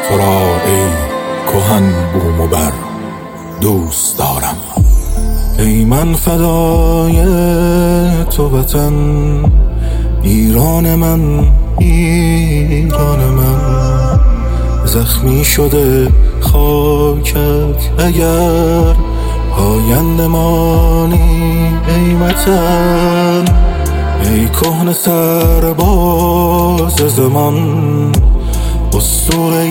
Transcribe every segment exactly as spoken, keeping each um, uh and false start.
تو را ای کهن بوم و بر دوست دارم. ای من فدای تو وطن، ایران من ایران من. زخمی شده خاکت اگر پاینده مانی ای وطن. ای کهنه سرباز زمان، اسطوره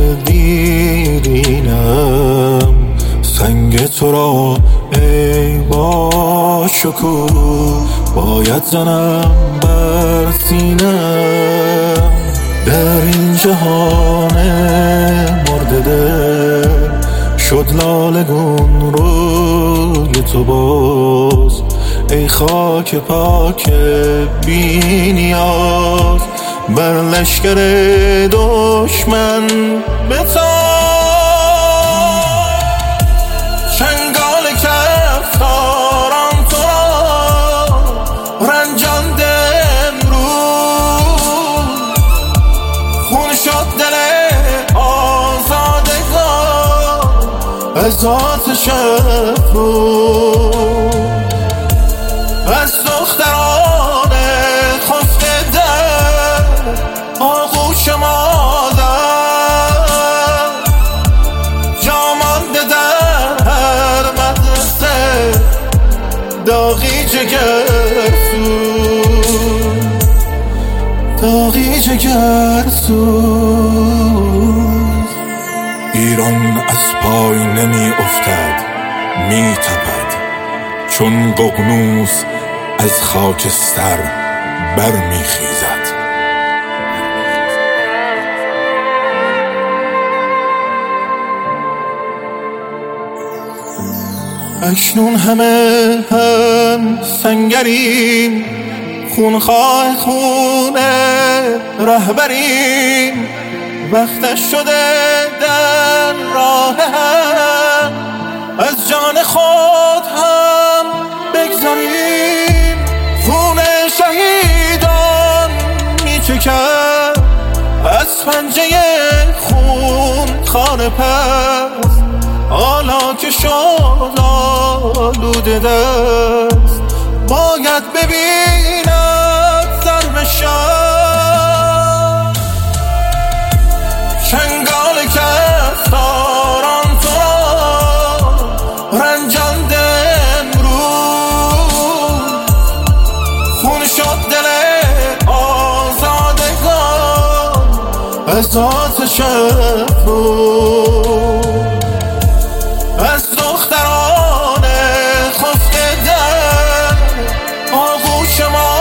دیرینم. سنگ تو را ای با شکوه باید زنم بر سینم. در این جهان مرده دل شد لالگون روی تو باز. ای خاک پاک بی نیاز، بر لشکر دشمن بتاز. چنگال کفتاران تو را رنجانده امروز. خون شد دل آزادگان از آتش افروز. از دختران خفته در آغوش مادر، جا مانده در هر مدرسه داغی جگرسوز، داغی جگرسوز. ایران از پای نمی افتد، می تپد چون ققنوس از خاکستر برمی خیزد. اکنون همه هم سنگریم، خونخواه خون رهبریم. وقتش شده در راه هم از جان خود هم بگذاریم. خون شهیدان می چکد از پنجه خون خانه پس. حالا که شد آلوده دست، باید ببیند ضرب شب. چنگال کفتاران تو را رنجانده امروز. خون شد دل آزادگان از آتش افروز. از دختران خفته در آغوش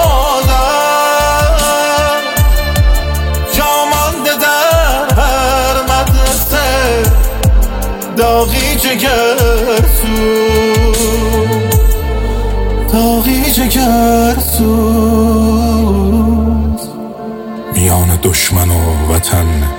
مادر، جا مانده در هر مدرسه داغی جگرسوز، داغی جگرسوز. میان دشمن و وطن